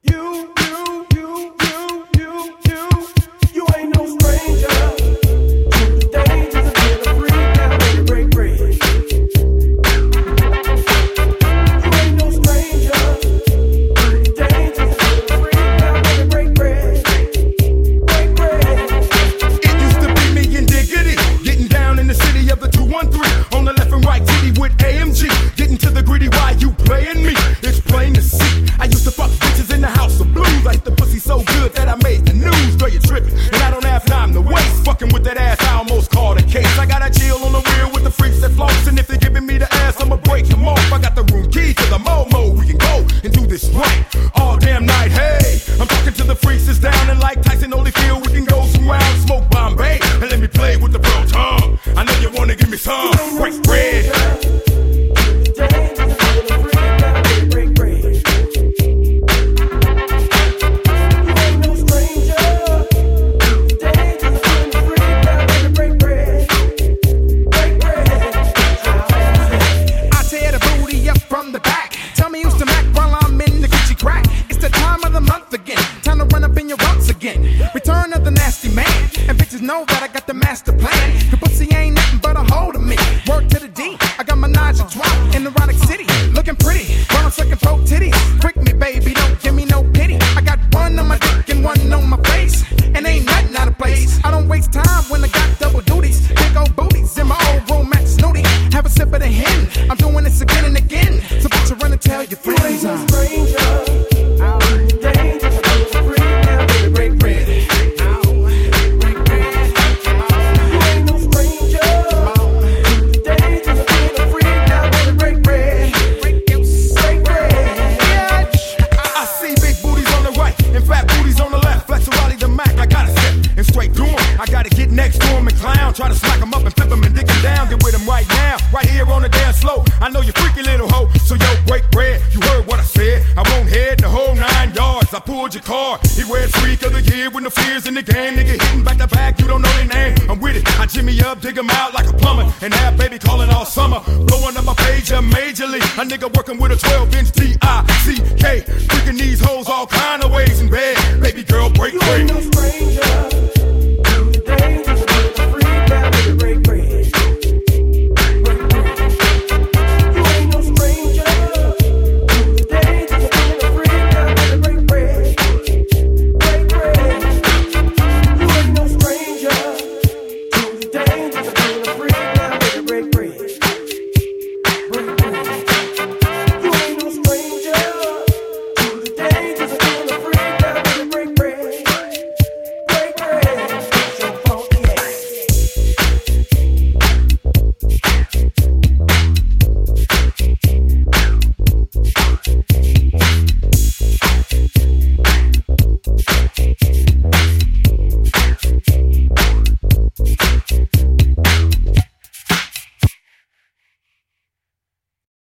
You ain't no stranger to the dangers of being a freak now when you break bread. You ain't no stranger to the dangers of being a freak now when you break bread. Break bread. It used to be me and Diggity, getting down in the city of the 213, on the left and right titty with AMG, getting to the gritty. Why you playing me? It's plain to see. I used to fuck bitches in the house of blues. I hit the pussy so good that I made the news. Girl, you tripping, and I don't have time to waste. Fucking with that ass, I almost called a case. I got a chill on the real with the freaks that floats, and if they're giving me the ass, I'ma break them off. I got the room key to the Momo. We can go and do this right all damn night. Hey, I'm talking to the freaks that's down, and like Tyson Holyfield, we can go some rounds, smoke Bombay, and let me play with the bro tongue. I know you wanna give me some break bread. Return of the nasty man, and bitches know that I got the master plan. The pussy ain't nothing but a hold of me. Work to the D, I got Minaj and Twat in erotic city, looking pretty. Run second throat titties, prick me baby, don't give me no pity. I got one on my dick and one on my face, and ain't nothing out of place. I don't waste time when I got double duties, big old booties in my old romantic snooty. Have a sip of the hen, I'm doing this again and again. So put your run and tell your friends. You ain't no stranger out in the dangers of being a freak now when you break bread. Try to smack him up and flip him and dick him down. Get with him right now, right here on the dance floor. I know you freaky little hoe, so yo, break bread. You heard what I said. I won't head the whole 9 yards. I pulled your car. He wears freak of the year with no fears in the game. Nigga hitting back to back, you don't know their name. I'm with it. I jimmy up, dig him out like a plumber, and have baby calling all summer. Blowing up my pager majorly. A nigga working with a 12-inch DICK. Freaking these hoes all kind of ways and